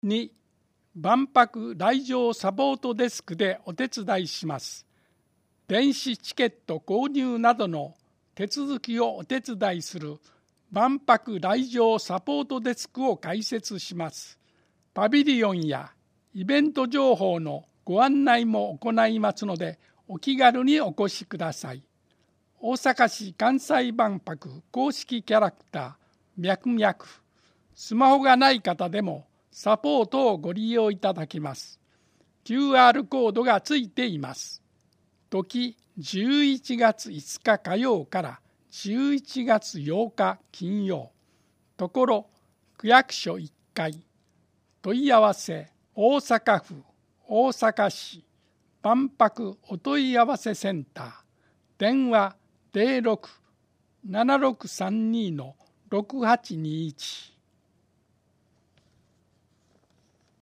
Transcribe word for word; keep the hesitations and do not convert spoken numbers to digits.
に、万博来場サポートデスクでお手伝いします。電子チケット購入などの手続きをお手伝いする万博来場サポートデスクを開設します。パビリオンやイベント情報のご案内も行いますので、お気軽にお越しください。大阪市・関西万博公式キャラクター、ミャクミャク。スマホがない方でもサポートをご利用いただけます。キューアール コードがついています。時じゅういちがついつか火曜からじゅういちがつようか金曜。ところ区役所いっかい。問い合わせ大阪府大阪市万博お問い合わせセンター。電話ゼロろく ななろくさんに ろくはちにいち